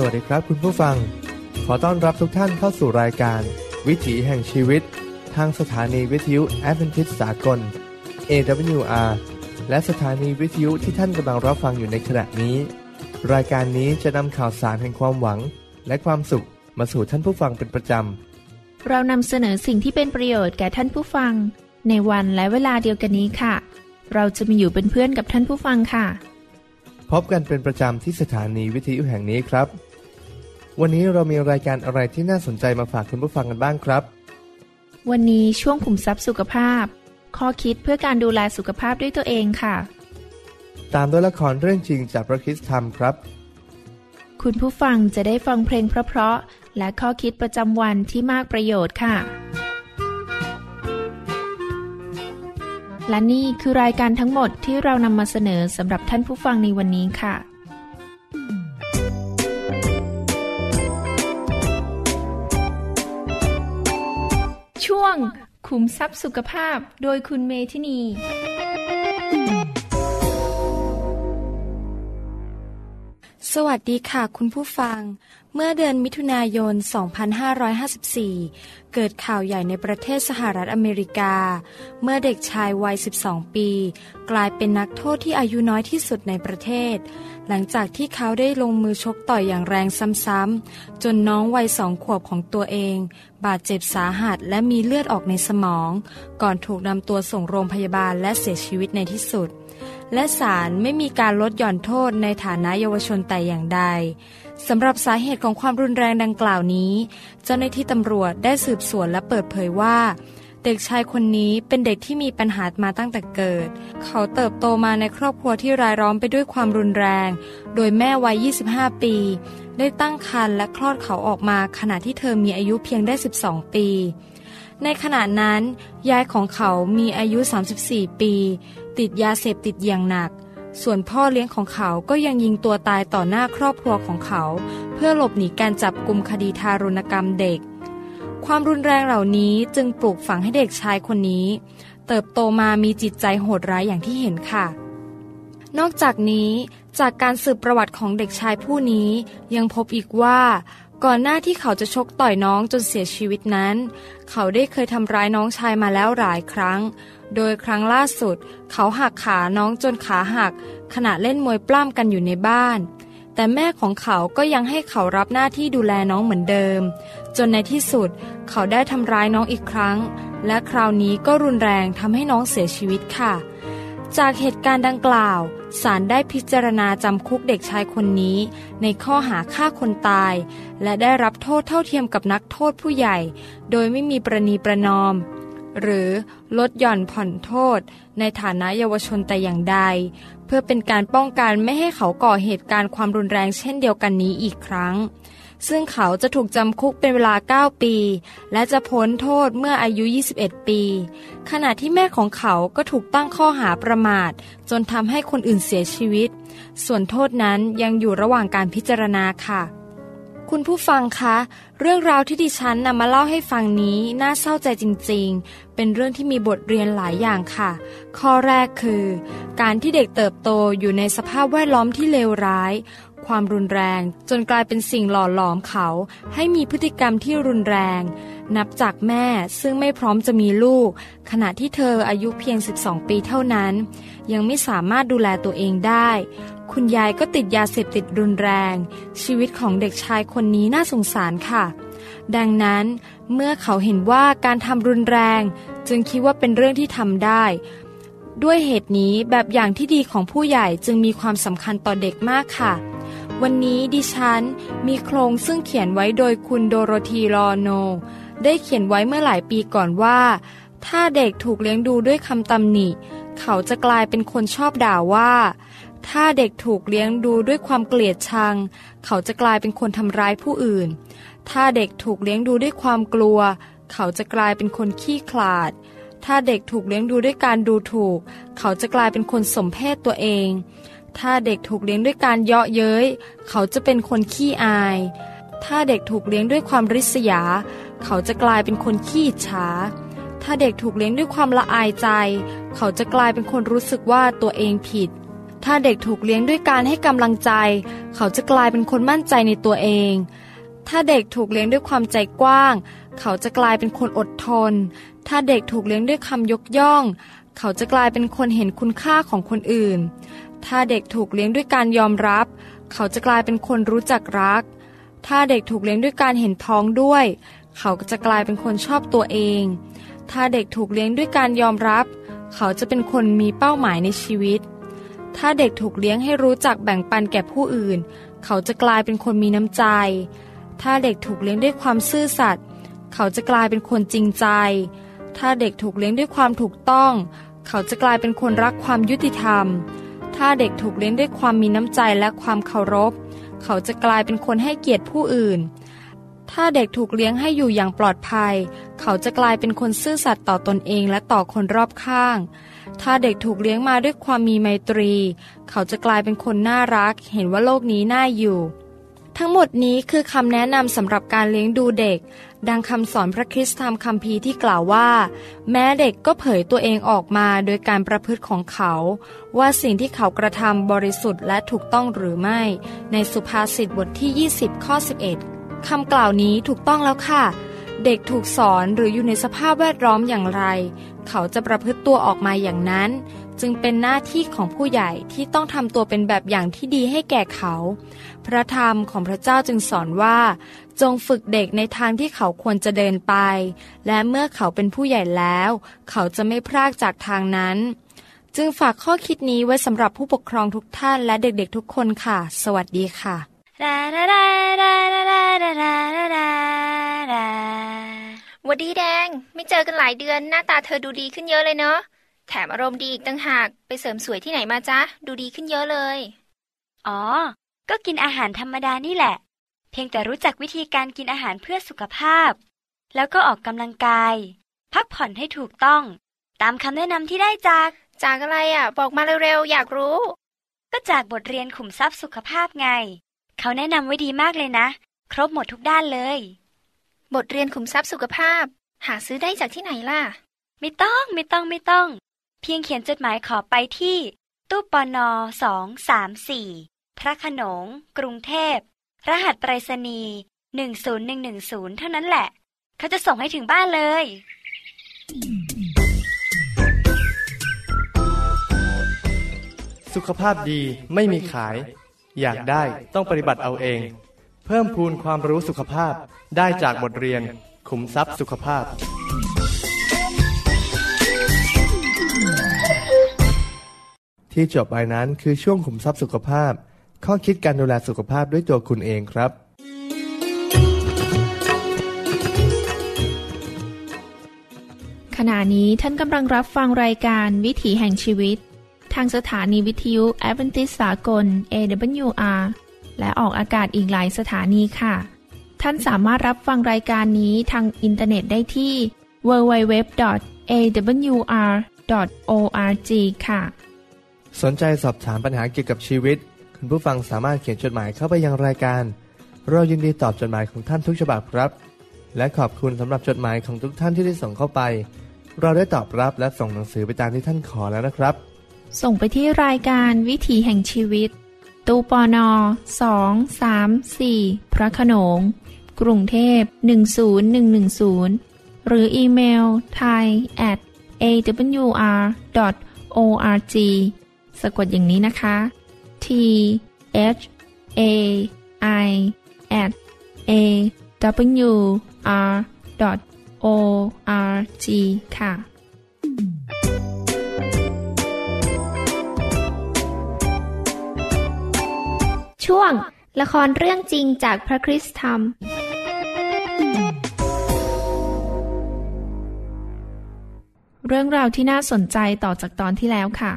วัสดีครับคุณผู้ฟังขอต้อนรับทุกท่านเข้าสู่รายการวิถีแห่งชีวิตทางสถานีวิทยุแอดเวนทิสต์สากล AWR และสถานีวิทยุที่ท่านกำลังรับฟังอยู่ในขณะนี้รายการนี้จะนำข่าวสารแห่งความหวังและความสุขมาสู่ท่านผู้ฟังเป็นประจำเรานำเสนอสิ่งที่เป็นประโยชน์แก่ท่านผู้ฟังในวันและเวลาเดียวกันนี้ค่ะเราจะมาอยู่เป็นเพื่อนกับท่านผู้ฟังค่ะพบกันเป็นประจำที่สถานีวิทยุแห่งนี้ครับวันนี้เรามีรายการอะไรที่น่าสนใจมาฝากคุณผู้ฟังกันบ้างครับวันนี้ช่วงขุมทรัพย์สุขภาพข้อคิดเพื่อการดูแลสุขภาพด้วยตัวเองค่ะตามด้วยละครเรื่องจริงจากพระคริสต์ธรรมครับคุณผู้ฟังจะได้ฟังเพลงเพราะๆและข้อคิดประจำวันที่มากประโยชน์ค่ะและนี่คือรายการทั้งหมดที่เรานำมาเสนอสำหรับท่านผู้ฟังในวันนี้ค่ะช่วงขุมทรัพย์สุขภาพโดยคุณเมธินีสวัสดีค่ะคุณผู้ฟังเมื่อเดือนมิถุนายน 2554 เกิดข่าวใหญ่ในประเทศสหรัฐอเมริกาเมื่อเด็กชายวัย 12 ปีกลายเป็นนักโทษที่อายุน้อยที่สุดในประเทศหลังจากที่เขาได้ลงมือชกต่อยอย่างแรงซ้ำๆจนน้องวัย2 ขวบของตัวเองบาดเจ็บสาหัสและมีเลือดออกในสมองก่อนถูกนำตัวส่งโรงพยาบาลและเสียชีวิตในที่สุดและศาลไม่มีการลดหย่อนโทษในฐานะเยาวชนแต่อย่างใดสำหรับสาเหตุของความรุนแรงดังกล่าวนี้เจ้าหน้าที่ตำรวจได้สืบสวนและเปิดเผยว่าเด็กชายคนนี้เป็นเด็กที่มีปัญหามาตั้งแต่เกิดเขาเติบโตมาในครอบครัวที่รายล้อมไปด้วยความรุนแรงโดยแม่วัย 25 ปีได้ตั้งครรภ์และคลอดเขาออกมาขณะที่เธอมีอายุเพียงได้ 12 ปีในขณะนั้นยายของเขามีอายุ 34 ปีติดยาเสพติดอย่างหนักส่วนพ่อเลี้ยงของเขาก็ยังยิงตัวตายต่อหน้าครอบครัวของเขาเพื่อหลบหนีการจับกุมคดีทารุณกรรมเด็กความรุนแรงเหล่านี้จึงปลูกฝังให้เด็กชายคนนี้เติบโตมามีจิตใจโหดร้ายอย่างที่เห็นค่ะนอกจากนี้จากการสืบประวัติของเด็กชายผู้นี้ยังพบอีกว่าก่อนหน้าที่เขาจะชกต่อยน้องจนเสียชีวิตนั้นเขาได้เคยทำร้ายน้องชายมาแล้วหลายครั้งโดยครั้งล่าสุดเขาหักขาน้องจนขาหักขณะเล่นมวยปล้ำกันอยู่ในบ้านแต่แม่ของเขาก็ยังให้เขารับหน้าที่ดูแลน้องเหมือนเดิมจนในที่สุดเขาได้ทำร้ายน้องอีกครั้งและคราวนี้ก็รุนแรงทำให้น้องเสียชีวิตค่ะจากเหตุการณ์ดังกล่าวศาลได้พิจารณาจำคุกเด็กชายคนนี้ในข้อหาฆ่าคนตายและได้รับโทษเท่าเทียมกับนักโทษผู้ใหญ่โดยไม่มีประนีประนอมหรือลดหย่อนผ่อนโทษในฐานะเยาวชนแต่อย่างใดเพื่อเป็นการป้องกันไม่ให้เขาก่อเหตุการณ์ความรุนแรงเช่นเดียวกันนี้อีกครั้งซึ่งเขาจะถูกจำคุกเป็นเวลา9 ปีและจะพ้นโทษเมื่ออายุ21 ปีขณะที่แม่ของเขาก็ถูกตั้งข้อหาประมาทจนทำให้คนอื่นเสียชีวิตส่วนโทษนั้นยังอยู่ระหว่างการพิจารณาค่ะคุณผู้ฟังคะเรื่องราวที่ดิฉันนำมาเล่าให้ฟังนี้น่าเศร้าใจจริงๆเป็นเรื่องที่มีบทเรียนหลายอย่างค่ะข้อแรกคือการที่เด็กเติบโตอยู่ในสภาพแวดล้อมที่เลวร้ายความรุนแรงจนกลายเป็นสิ่งหล่อหลอมเขาให้มีพฤติกรรมที่รุนแรงนับจากแม่ซึ่งไม่พร้อมจะมีลูกขณะที่เธออายุเพียง12 ปีเท่านั้นยังไม่สามารถดูแลตัวเองได้คุณยายก็ติดยาเสพติดรุนแรงชีวิตของเด็กชายคนนี้น่าสงสารค่ะดังนั้นเมื่อเขาเห็นว่าการทำรุนแรงจึงคิดว่าเป็นเรื่องที่ทำได้ด้วยเหตุนี้แบบอย่างที่ดีของผู้ใหญ่จึงมีความสำคัญต่อเด็กมากค่ะวันนี้ดิฉันมีโครงซึ่งเขียนไว้โดยคุณโดโรธีลอโนได้เขียนไว้เมื่อหลายปีก่อนว่าถ้าเด็กถูกเลี้ยงดูด้วยคำตำหนิเขาจะกลายเป็นคนชอบด่าว่าถ้าเด็กถูกเลี้ยงดูด้วยความเกลียดชังเขาจะกลายเป็นคนทำร้ายผู้อื่นถ้าเด็กถูกเลี้ยงดูด้วยความกลัวเขาจะกลายเป็นคนขี้ขลาดถ้าเด็กถูกเลี้ยงดูด้วยการดูถูกเขาจะกลายเป็นคนสมเพศตัวเองถ้าเด็กถูกเลี้ยงด้วยการเยาะเย้ยเขาจะเป็นคนขี้อายถ้าเด็กถูกเลี้ยงด้วยความริษยาเขาจะกลายเป็นคนขี้อิจฉาถ้าเด็กถูกเลี้ยงด้วยความละอายใจเขาจะกลายเป็นคนรู้สึกว่าตัวเองผิดถ้าเด็กถูกเลี้ยงด้วยการให้กำลังใจเขาจะกลายเป็นคนมั่นใจในตัวเองถ้าเด็กถูกเลี้ยงด้วยความใจกว้างเขาจะกลายเป็นคนอดทนถ้าเด็กถูกเลี้ยงด้วยคำยกย่องเขาจะกลายเป็นคนเห็นคุณค่าของคนอื่นถ้าเด็กถูกเลี้ยงด้วยการยอมรับเขาจะกลายเป็นคนรู้จักรักถ้าเด็กถูกเลี้ยงด้วยการเห็นพ้องด้วยเขาจะกลายเป็นคนชอบตัวเองถ้าเด็กถูกเลี้ยงด้วยการยอมรับเขาจะเป็นคนมีเป้าหมายในชีวิตถ้าเด็กถูกเลี้ยงให้รู้จักแบ่งปันแก่ผู้อื่นเขาจะกลายเป็นคนมีน้ำใจถ้าเด็กถูกเลี้ยงด้วยความซื่อสัตย์เขาจะกลายเป็นคนจริงใจถ้าเด็กถูกเลี้ยงด้วยความถูกต้องเขาจะกลายเป็นคนรักความยุติธรรมถ้าเด็กถูกเลี้ยงด้วยความมีน้ำใจและความเคารพเขาจะกลายเป็นคนให้เกียรติผู้อื่นถ้าเด็กถูกเลี้ยงให้อยู่อย่างปลอดภัยเขาจะกลายเป็นคนซื่อสัตย์ต่อตนเองและต่อคนรอบข้างถ้าเด็กถูกเลี้ยงมาด้วยความมีไมตรีเขาจะกลายเป็นคนน่ารักเห็นว่าโลกนี้น่าอยู่ทั้งหมดนี้คือคำแนะนำสำหรับการเลี้ยงดูเด็กดังคำสอนพระคริสต์ธรรมคัมภีร์ที่กล่าวว่าแม้เด็กก็เผยตัวเองออกมาโดยการประพฤติของเขาว่าสิ่งที่เขากระทำบริสุทธิ์และถูกต้องหรือไม่ในสุภาษิตบทที่20ข้อ11คำกล่าวนี้ถูกต้องแล้วค่ะเด็กถูกสอนหรืออยู่ในสภาพแวดล้อมอย่างไรเขาจะประพฤติตัวออกมาอย่างนั้นจึงเป็นหน้าที่ของผู้ใหญ่ที่ต้องทำตัวเป็นแบบอย่างที่ดีให้แก่เขาพระธรรมของพระเจ้าจึงสอนว่าจงฝึกเด็กในทางที่เขาควรจะเดินไปและเมื่อเขาเป็นผู้ใหญ่แล้วเขาจะไม่พรากจากทางนั้นจึงฝากข้อคิดนี้ไว้สำหรับผู้ปกครองทุกท่านและเด็กๆทุกคนค่ะสวัสดีค่ะหวัดดีแดงไม่เจอกันหลายเดือนหน้าตาเธอดูดีขึ้นเยอะเลยเนาะแถมอารมณ์ดีอีกต่างหากไปเสริมสวยที่ไหนมาจ๊ะดูดีขึ้นเยอะเลยอ๋อก็กินอาหารธรรมดานี่แหละเพียงแต่รู้จักวิธีการกินอาหารเพื่อสุขภาพแล้วก็ออกกำลังกายพักผ่อนให้ถูกต้องตามคำแนะนำที่ได้จากอะไรบอกมาเร็วๆอยากรู้ก็จากบทเรียนขุมทรัพย์สุขภาพไงเขาแนะนำไว้ดีมากเลยนะครบหมดทุกด้านเลยบทเรียนขุมทรัพย์สุขภาพหาซื้อได้จากที่ไหนล่ะไม่ต้องเพียงเขียนจดหมายขอไปที่ตู้ปน234พระโขนงกรุงเทพรหัสไปรษณีย์10110เท่านั้นแหละเขาจะส่งให้ถึงบ้านเลยสุขภาพดีไม่มีขายอยากได้ต้องปฏิบัติเอาเองเพิ่มพูนความรู้สุขภาพได้จากบทเรียนขุมทรัพย์สุขภาพที่จบไปนั้นคือช่วงขุมทรัพย์สุขภาพข้อคิดการดูแลสุขภาพด้วยตัวคุณเองครับขณะนี้ท่านกำลังรับฟังรายการวิถีแห่งชีวิตทางสถานีวิทยุแอดเวนทิสต์สากล AWR และออกอากาศอีกหลายสถานีค่ะท่านสามารถรับฟังรายการนี้ทางอินเทอร์เน็ตได้ที่ www.awr.org ค่ะสนใจสอบถามปัญหาเกี่ยวกับชีวิตคุณผู้ฟังสามารถเขียนจดหมายเข้าไปยังรายการเรายินดีตอบจดหมายของท่านทุกฉบับครับและขอบคุณสำหรับจดหมายของทุกท่านที่ได้ส่งเข้าไปเราได้ตอบรับและส่งหนังสือไปตามที่ท่านขอแล้วนะครับส่งไปที่รายการวิถีแห่งชีวิตตู้ปน234พระโขนงกรุงเทพ10110หรืออีเมล thai@awr.org สะกดอย่างนี้นะคะ thai@awr.org ค่ะช่วงละครเรื่องจริงจากพระคริสตธรรมเรื่องราวที่น่าสนใจต่อจากตอนที่แล้วค่ะ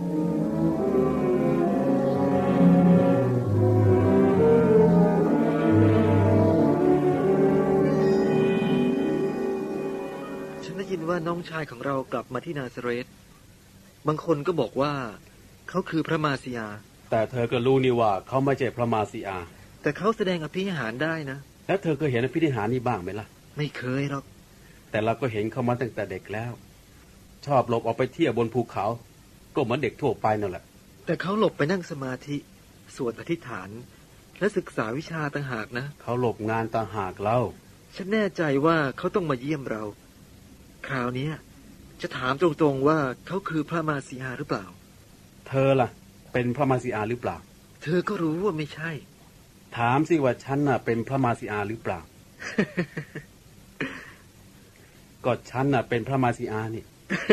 ฉันได้ยินว่าน้องชายของเรากลับมาที่นาซาเรตบางคนก็บอกว่าเขาคือพระมาสียาแต่เธอก็รู้นี่ว่าเขาไม่ใช่พระมาสีอาแต่เขาแสดงอภินิหารได้นะแล้วเธอเคยเห็นอภินิหารนี่บ้างไหมล่ะไม่เคยหรอกแต่เราก็เห็นเขามาตั้งแต่เด็กแล้วชอบหลบออกไปเที่ยวบนภูเขาก็เหมือนเด็กทั่วไปนั่นแหละแต่เขาหลบไปนั่งสมาธิสวดอธิษฐานและศึกษาวิชาต่างหากนะเขาหลบงานต่างหากเล่าฉันแน่ใจว่าเขาต้องมาเยี่ยมเราคราวนี้จะถามตรงๆว่าเขาคือพระมาสีอาหรือเปล่าเธอล่ะเป็นพระมาสีอาหรือเปล่าเธอก็รู้ว่าไม่ใช่ถามสิว่าฉันน่ะเป็นพระมาสีอาหรือเปล่า ก็ฉันน่ะเป็นพระมาสีอานี่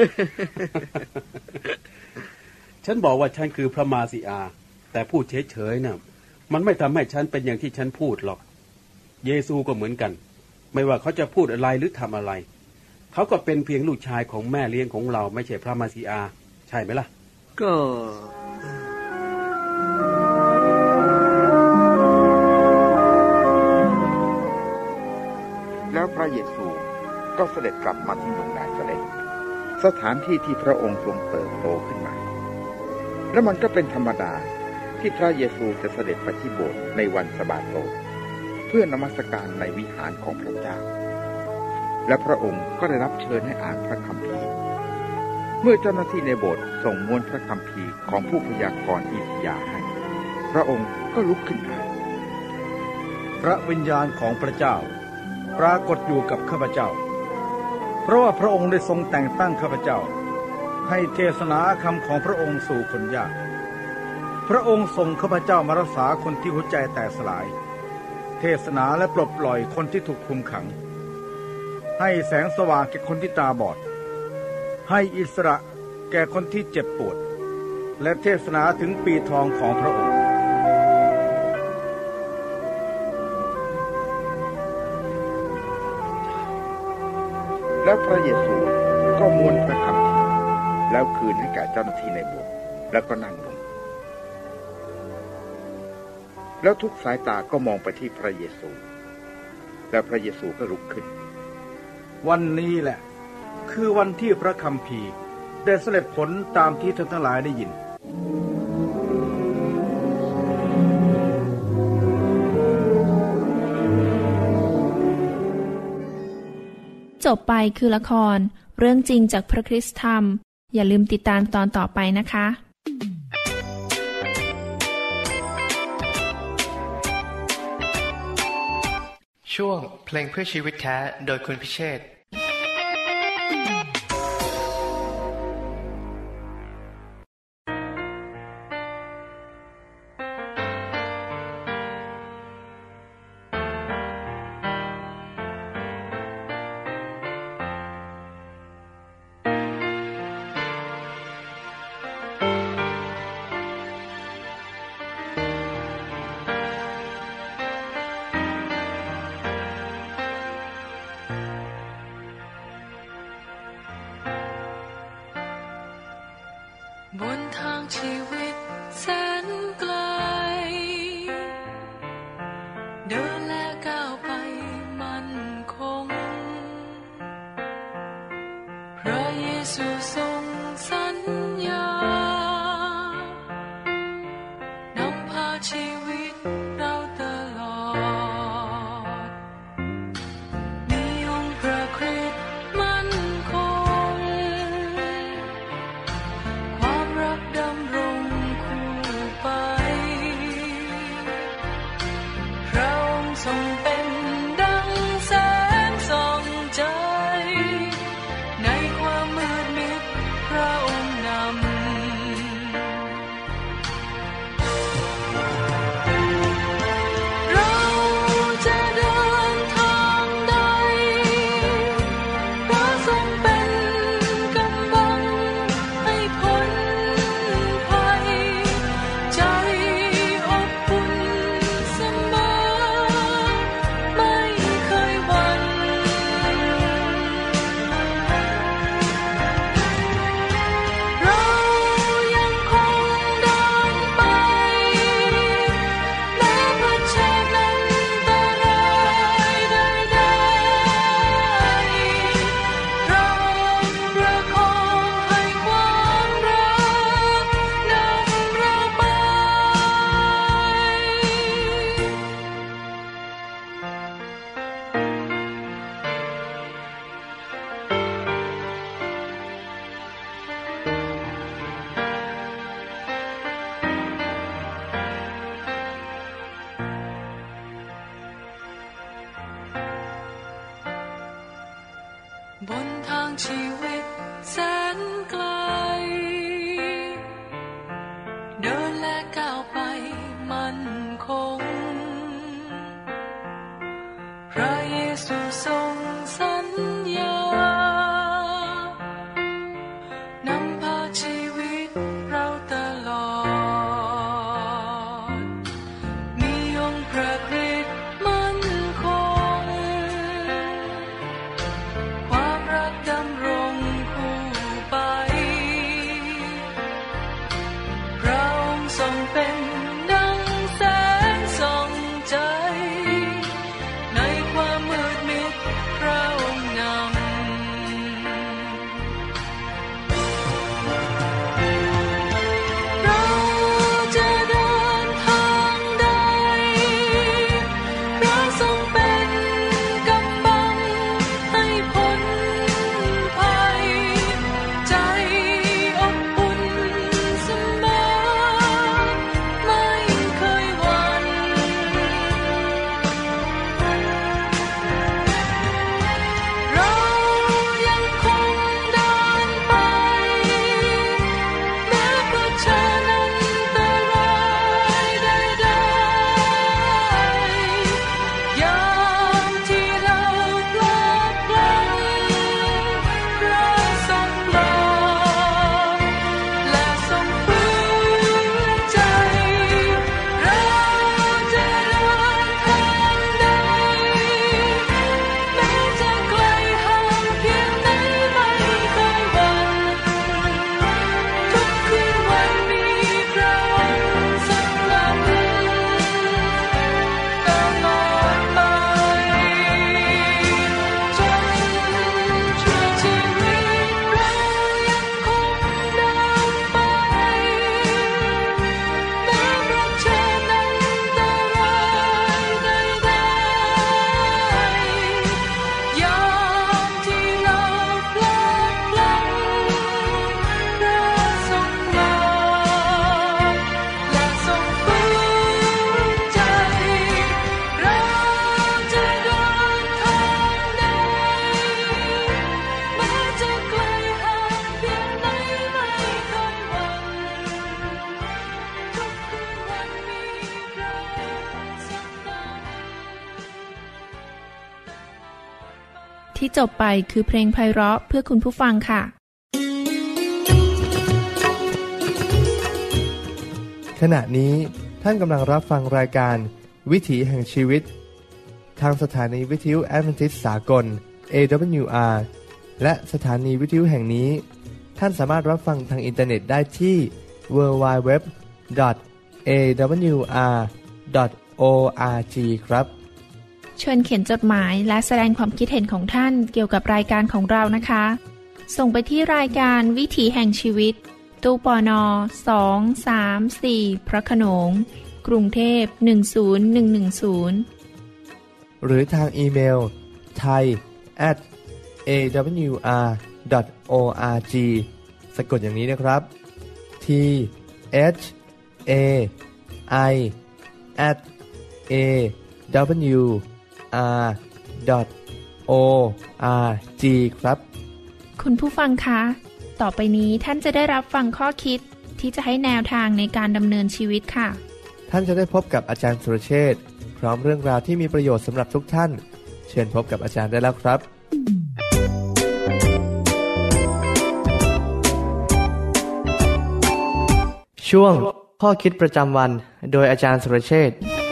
ฉันบอกว่าฉันคือพระมาสีอาแต่พูดเฉยๆน่ะมันไม่ทำให้ฉันเป็นอย่างที่ฉันพูดหรอกเยซูก็เหมือนกันไม่ว่าเขาจะพูดอะไรหรือทำอะไรเขาก็เป็นเพียงลูกชายของแม่เลี้ยงของเราไม่ใช่พระมาสีอาใช่ไหมล่ะก็แล้วพระเยซูก็เสด็จกลับมาที่เมืองนาซาเรตสถานที่ที่พระองค์ทรงเติบโตขึ้นมาและมันก็เป็นธรรมดาที่พระเยซูจะเสด็จไปที่โบสถ์ในวันสะบาโตเพื่อนมัสการในวิหารของพระเจ้าและพระองค์ก็ได้รับเชิญให้อ่านพระคัมภีร์เมื่อเจ้าหน้าที่ในโบสถ์ส่งม้วนพระคัมภีร์ของผู้พยากรณ์อิสยาห์ให้พระองค์ก็ลุกขึ้นอ่านพระวิญญาณของพระเจ้าปรากฏอยู่กับข้าพเจ้าเพราะว่าพระองค์ได้ทรงแต่งตั้งข้าพเจ้าให้เทศนาคำของพระองค์สู่คนยากพระองค์ทรงข้าพเจ้ามารักษาคนที่หัวใจแตกสลายเทศนาและปลดปล่อยคนที่ถูกคุมขังให้แสงสว่างแก่คนที่ตาบอดให้อิสระแก่คนที่เจ็บปวดและเทศนาถึงปีทองของพระองค์แล้วพระเยซูก็ม้วนพระคัมภีร์แล้วคืนให้แก่เจ้าหน้าที่ในโบสถ์แล้วก็นั่งลงแล้วทุกสายตาก็มองไปที่พระเยซูแล้วพระเยซูก็ลุกขึ้นวันนี้แหละคือวันที่พระคัมภีร์ได้สำเร็จผลตามที่ท่านทั้งหลายได้ยินจบไปคือละครเรื่องจริงจากพระคริสตธรรมอย่าลืมติดตามตอนต่อไปนะคะช่วงเพลงเพื่อชีวิตแท้โดยคุณพิเชษฐ์บนทางชีวิตแสนไกลเดินและก้าวไปมั่นคงพระเยซูทรงสัญญานำพาชีวิตเราตลอดมีองค์พระคริสต์มั่นคงดำรงไกลเดินและก้าวไปมั่นคงพระเยซูทรงสัญญานำพาชีวิตเราตลอดมีองค์พระคริสต์มั่นคงความรักดำรงคู่ไปพระองค์ทรงเป็นดังแสงส่องใจในความมืดมิดพระองค์นำเราจะเดินทางใดพระทรงเป็นกำบังให้พ้นภัยใจอบอุ่นเสมอไม่เคยหวั่นเรายังคงเดินไปแม้เผชิญอันตรายใดๆยามที่เราพลาดพลั้งพระทรงปลอบและทรงฟื้นใจเราจะเดินทางใดแม้จะไกลห่างเพียงไหนไม่เคยหวั่นทุกคืนวันมีพระองค์ทรงนำตลอดไปจนชั่วชีวิตเรายังคงเดินไปแม้เผชิญอันตรายใดๆยามที่เราพลาดพลั้งพระทรงปลอบและทรงฟื้นใจเราจะเดินทางใดแม้จะไกลห่างเพียงไหนไม่เคยหวั่นทุกคืนวันมีพระองค์ทรงนำที่จบไปคือเพลงไพเราะเพื่อคุณผู้ฟังค่ะขณะนี้ท่านกำลังรับฟังรายการวิถีแห่งชีวิตทางสถานีวิทยุแอดเวนทิสต์สากล AWR และสถานีวิทยุแห่งนี้ท่านสามารถรับฟังทางอินเทอร์เน็ตได้ที่ www.awr.org ครับเชิญเขียนจดหมายและแสดงความคิดเห็นของท่านเกี่ยวกับรายการของเรานะคะ ส่งไปที่รายการวิถีแห่งชีวิตตู้ปน234พระโขนงกรุงเทพ10110 หรือทางอีเมล thai@awr.org สะกดอย่างนี้นะครับ thai@awr.org ครับคุณผู้ฟังคะต่อไปนี้ท่านจะได้รับฟังข้อคิดที่จะให้แนวทางในการดำเนินชีวิตค่ะท่านจะได้พบกับอาจารย์สุรเชษฐ์พร้อมเรื่องราวที่มีประโยชน์สำหรับทุกท่านเชิญพบกับอาจารย์ได้แล้วครับ ช่วงข้อคิดประจำวันโดยอาจารย์สุรเชษฐ์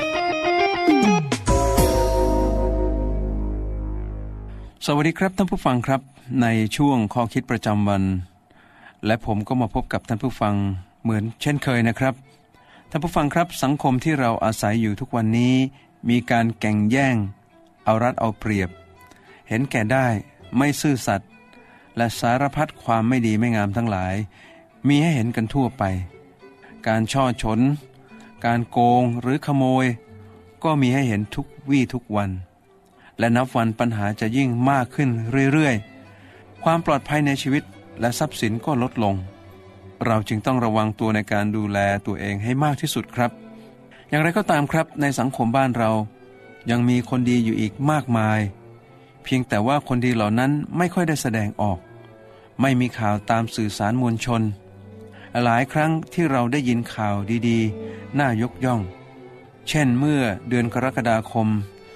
สวัสดีครับท่านผู้ฟังครับในช่วงข้อคิดประจำวันและผมก็มาพบกับท่านผู้ฟังเหมือนเช่นเคยนะครับท่านผู้ฟังครับสังคมที่เราอาศัยอยู่ทุกวันนี้มีการแข่งแย่งเอารัดเอาเปรียบเห็นแก่ได้ไม่ซื่อสัตย์และสารพัดความไม่ดีไม่งามทั้งหลายมีให้เห็นกันทั่วไปการช่อฉนการโกงหรือขโมยก็มีให้เห็นทุกวี่ทุกวันและนับวันปัญหาจะยิ่งมากขึ้นเรื่อยๆความปลอดภัยในชีวิตและทรัพย์สินก็ลดลงเราจึงต้องระวังตัวในการดูแลตัวเองให้มากที่สุดครับอย่างไรก็ตามครับในสังคมบ้านเรายังมีคนดีอยู่อีกมากมายเพียงแต่ว่าคนดีเหล่านั้นไม่ค่อยได้แสดงออกไม่มีข่าวตามสื่อสารมวลชนหลายครั้งที่เราได้ยินข่าวดีๆน่ายกย่องเช่นเมื่อเดือนกรกฎาคม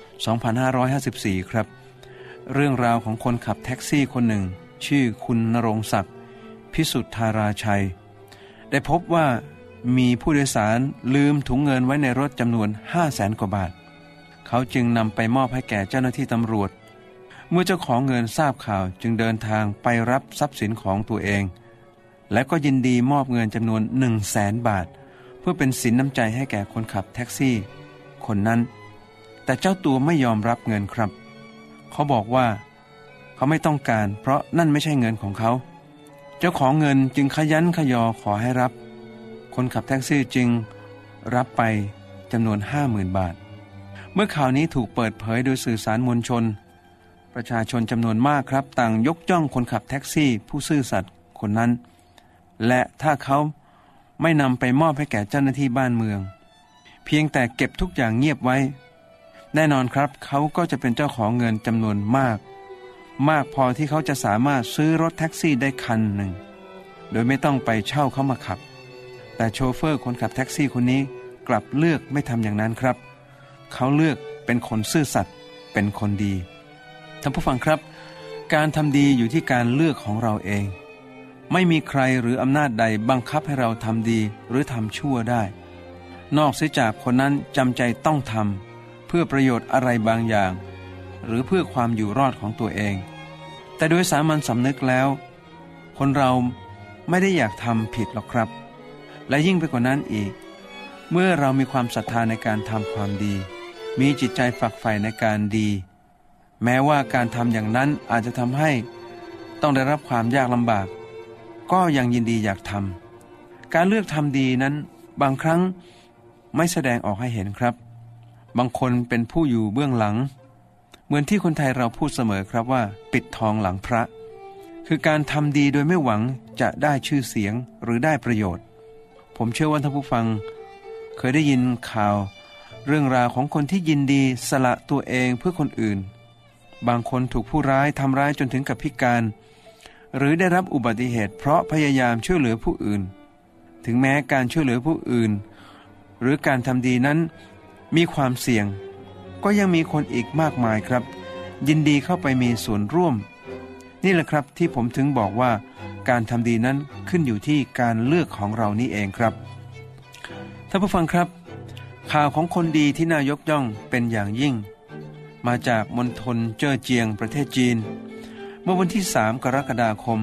2554 ครับเรื่องราวของคนขับแท็กซี่คนหนึ่งชื่อคุณณรงค์ศักดิ์พิสุทธาราชัยได้พบว่ามีผู้โดยสารลืมถุงเงินไว้ในรถจำนวน 500,000 กว่าบาทเขาจึงนำไปมอบให้แก่เจ้าหน้าที่ตำรวจเมื่อเจ้าของเงินทราบข่าวจึงเดินทางไปรับทรัพย์สินของตัวเองและก็ยินดีมอบเงินจำนวน 100,000 บาทเพื่อเป็นสินน้ำใจให้แก่คนขับแท็กซี่คนนั้นแต่เจ้าตัวไม่ยอมรับเงินครับเขาบอกว่าเขาไม่ต้องการเพราะนั่นไม่ใช่เงินของเขาเจ้าของเงินจึงขยันขยอขอให้รับคนขับแท็กซี่จึงรับไปจำนวน 50,000 บาทเมื่อข่าวนี้ถูกเปิดเผยโดยสื่อสารมวลชนประชาชนจำนวนมากครับต่างยกย่องคนขับแท็กซี่ผู้ซื่อสัตย์คนนั้นและถ้าเขาไม่นำไปมอบให้แก่เจ้าหน้าที่บ้านเมืองเพียงแต่เก็บทุกอย่างเงียบไว้แน่นอนครับเขาก็จะเป็นเจ้าของเงินจำนวนมากพอที่เขาจะสามารถซื้อรถแท็กซี่ได้คันหนึ่งโดยไม่ต้องไปเช่าเขามาขับแต่โชเฟอร์คนขับแท็กซี่คนนี้กลับเลือกไม่ทำอย่างนั้นครับเขาเลือกเป็นคนซื่อสัตย์เป็นคนดีท่านผู้ฟังครับการทำดีอยู่ที่การเลือกของเราเองไม่มีใครหรืออำนาจใดบังคับให้เราทำดีหรือทำชั่วได้นอกเสียจากคนนั้นจำใจต้องทำเพื่อประโยชน์อะไรบางอย่างหรือเพื่อความอยู่รอดของตัวเองแต่โดยสามัญสำนึกแล้วคนเราไม่ได้อยากทำผิดหรอกครับและยิ่งไปกว่านั้นอีกเมื่อเรามีความศรัทธาในการทำความดีมีจิตใจฝักใฝ่ในการดีแม้ว่าการทำอย่างนั้นอาจจะทำให้ต้องได้รับความยากลำบากก็ยังยินดีอยากทำการเลือกทำดีนั้นบางครั้งไม่แสดงออกให้เห็นครับบางคนเป็นผู้อยู่เบื้องหลังเหมือนที่คนไทยเราพูดเสมอครับว่าปิดทองหลังพระคือการทำดีโดยไม่หวังจะได้ชื่อเสียงหรือได้ประโยชน์ผมเชื่อว่าท่านผู้ฟังเคยได้ยินข่าวเรื่องราวของคนที่ยินดีสละตัวเองเพื่อคนอื่นบางคนถูกผู้ร้ายทำร้ายจนถึงกับพิการหรือได้รับอุบัติเหตุเพราะพยายามช่วยเหลือผู้อื่นถึงแม้การช่วยเหลือผู้อื่นหรือการทำดีนั้นมีความเสี่ยงก็ยังมีคนอีกมากมายครับยินดีเข้าไปมีส่วนร่วมนี่แหละครับที่ผมถึงบอกว่าการทำดีนั้นขึ้นอยู่ที่การเลือกของเรานี่เองครับท่านผู้ฟังครับข่าวของคนดีที่น่ายกย่องเป็นอย่างยิ่งมาจากมณฑลเจ้อเจียงประเทศจีนเมื่อวันที่3 กรกฎาคม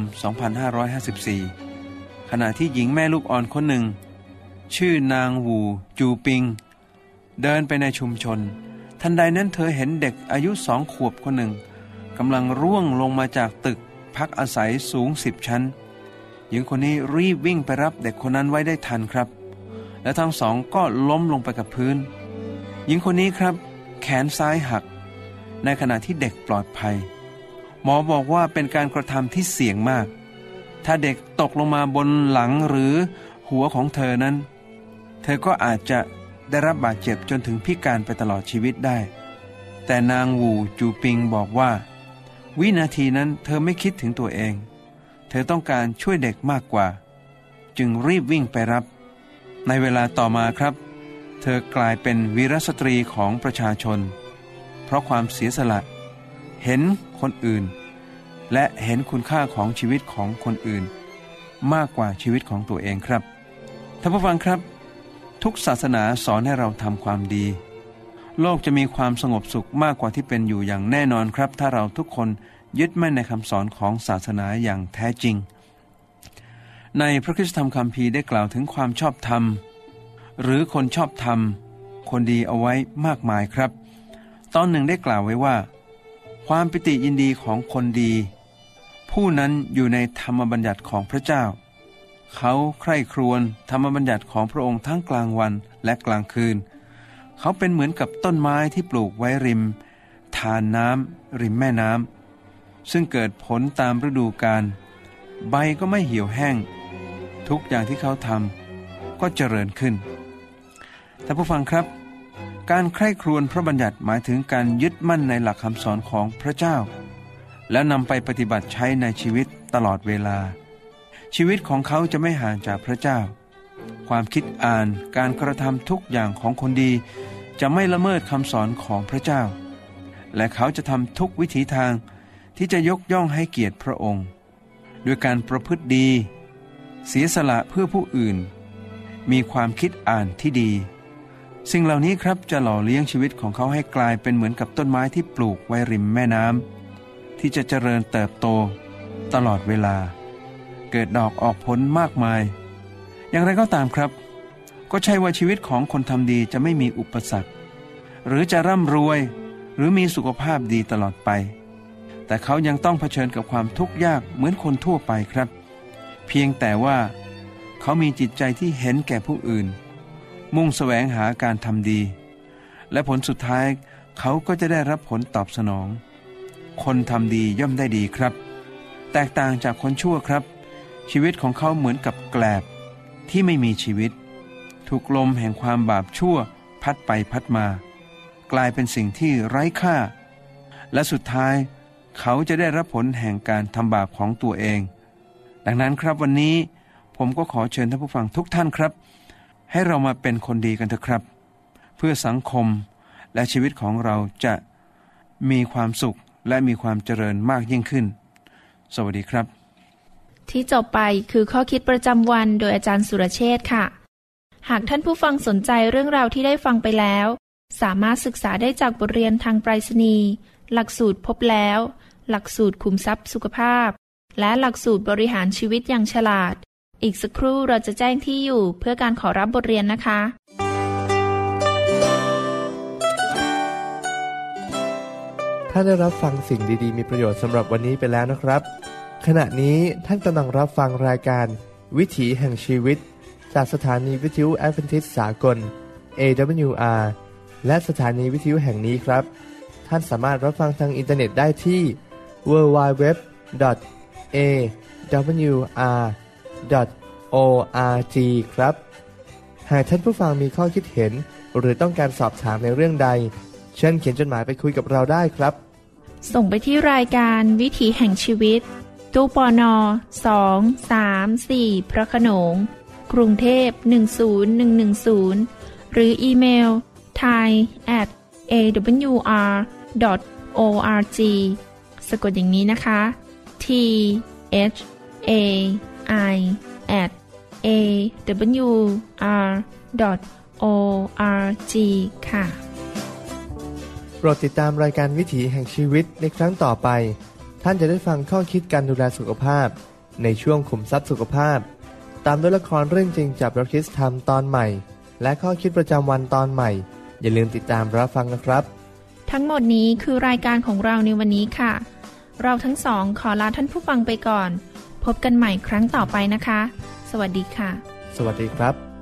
2554ขณะที่หญิงแม่ลูกอ่อนคนหนึ่งชื่อนางหูจูปิงเดินไปในชุมชนทันใดนั้นเธอเห็นเด็กอายุ2 ขวบคนหนึ่งกำลังร่วงลงมาจากตึกพักอาศัยสูง10 ชั้นหญิงคนนี้รีบวิ่งไปรับเด็กคนนั้นไว้ได้ทันครับและทั้งสองก็ล้มลงไปกับพื้นหญิงคนนี้ครับแขนซ้ายหักในขณะที่เด็กปลอดภัยหมอบอกว่าเป็นการกระทำที่เสี่ยงมากถ้าเด็กตกลงมาบนหลังหรือหัวของเธอนั้นเธอก็อาจจะได้รับบาดเจ็บจนถึงพิการไปตลอดชีวิตได้แต่นางวูจูปิงบอกว่าวินาทีนั้นเธอไม่คิดถึงตัวเองเธอต้องการช่วยเด็กมากกว่าจึงรีบวิ่งไปรับในเวลาต่อมาครับเธอกลายเป็นวีรสตรีของประชาชนเพราะความเสียสละเห็นคนอื่นและเห็นคุณค่าของชีวิตของคนอื่นมากกว่าชีวิตของตัวเองครับท่านผู้ฟังครับทุกศาสนาสอนให้เราทำความดีโลกจะมีความสงบสุขมากกว่าที่เป็นอยู่อย่างแน่นอนครับถ้าเราทุกคนยึดมั่นในคำสอนของศาสนาอย่างแท้จริงในพระคริสตธรรมคัมภีร์ได้กล่าวถึงความชอบธรรมหรือคนชอบธรรมคนดีเอาไว้มากมายครับตอนหนึ่งได้กล่าวไว้ว่าความปิติยินดีของคนดีผู้นั้นอยู่ในธรรมบัญญัติของพระเจ้าเขาใคร่ครวญธรรมบัญญัติของพระองค์ทั้งกลางวันและกลางคืนเขาเป็นเหมือนกับต้นไม้ที่ปลูกไว้ริมทานน้ำริมแม่น้ำซึ่งเกิดผลตามฤดูกาลใบก็ไม่เหี่ยวแห้งทุกอย่างที่เขาทำก็เจริญขึ้นท่านผู้ฟังครับการใคร่ครวญพระบัญญัติหมายถึงการยึดมั่นในหลักคำสอนของพระเจ้าแล้วนำไปปฏิบัติใช้ในชีวิตตตลอดเวลาชีวิตของเขาจะไม่ห่างจากพระเจ้าความคิดอ่านการกระทำทุกอย่างของคนดีจะไม่ละเมิดคำสอนของพระเจ้าและเขาจะทำทุกวิถีทางที่จะยกย่องให้เกียรติพระองค์ด้วยการประพฤติดีเสียสละเพื่อผู้อื่นมีความคิดอ่านที่ดีสิ่งเหล่านี้ครับจะหล่อเลี้ยงชีวิตของเขาให้กลายเป็นเหมือนกับต้นไม้ที่ปลูกไว้ริมแม่น้ำที่จะเจริญเติบโตตลอดเวลาเกิดดอกออกผลมากมายอย่างไรก็ตามครับก็ใช่ว่าชีวิตของคนทำดีจะไม่มีอุปสรรคหรือจะร่ำรวยหรือมีสุขภาพดีตลอดไปแต่เขายังต้องเผชิญกับความทุกข์ยากเหมือนคนทั่วไปครับเพียงแต่ว่าเขามีจิตใจที่เห็นแก่ผู้อื่นมุ่งแสวงหาการทำดีและผลสุดท้ายเขาก็จะได้รับผลตอบสนองคนทำดีย่อมได้ดีครับแตกต่างจากคนชั่วครับชีวิตของเขาเหมือนกับแกลบที่ไม่มีชีวิตถูกลมแห่งความบาปชั่วพัดไปพัดมากลายเป็นสิ่งที่ไร้ค่าและสุดท้ายเขาจะได้รับผลแห่งการทำบาปของตัวเองดังนั้นครับวันนี้ผมก็ขอเชิญท่านผู้ฟังทุกท่านครับให้เรามาเป็นคนดีกันเถอะครับเพื่อสังคมและชีวิตของเราจะมีความสุขและมีความเจริญมากยิ่งขึ้นสวัสดีครับที่จบไปคือข้อคิดประจำวันโดยอาจารย์สุรเชษฐ์ค่ะหากท่านผู้ฟังสนใจเรื่องราวที่ได้ฟังไปแล้วสามารถศึกษาได้จากบทเรียนทางไปรษณีย์หลักสูตรพบแล้วหลักสูตรขุมทรัพย์สุขภาพและหลักสูตรบริหารชีวิตอย่างฉลาดอีกสักครู่เราจะแจ้งที่อยู่เพื่อการขอรับบทเรียนนะคะท่านได้รับฟังสิ่งดีๆมีประโยชน์สำหรับวันนี้ไปแล้วนะครับขณะนี้ท่านกำลังรับฟังรายการวิถีแห่งชีวิตจากสถานีวิทยุแอดเวนทิสต์สากล AWR และสถานีวิทยุแห่งนี้ครับท่านสามารถรับฟังทางอินเทอร์เน็ตได้ที่ www.awr.org ครับหากท่านผู้ฟังมีข้อคิดเห็นหรือต้องการสอบถามในเรื่องใดเชิญเขียนจดหมายไปคุยกับเราได้ครับส่งไปที่รายการวิถีแห่งชีวิตตู้ปน234พระโขนงกรุงเทพ10110หรืออีเมล thai@awr.org สะกดอย่างนี้นะคะ thai@awr.org ค่ะโปรดติดตามรายการวิถีแห่งชีวิตในครั้งต่อไปท่านจะได้ฟังข้อคิดการดูแลสุขภาพในช่วงขุมทรัพย์สุขภาพตามด้วยละครเรื่องจริงจากพระคริสต์ธรรมตอนใหม่และข้อคิดประจำวันตอนใหม่อย่าลืมติดตามรับฟังนะครับทั้งหมดนี้คือรายการของเราในวันนี้ค่ะเราทั้งสองขอลาท่านผู้ฟังไปก่อนพบกันใหม่ครั้งต่อไปนะคะสวัสดีค่ะสวัสดีครับ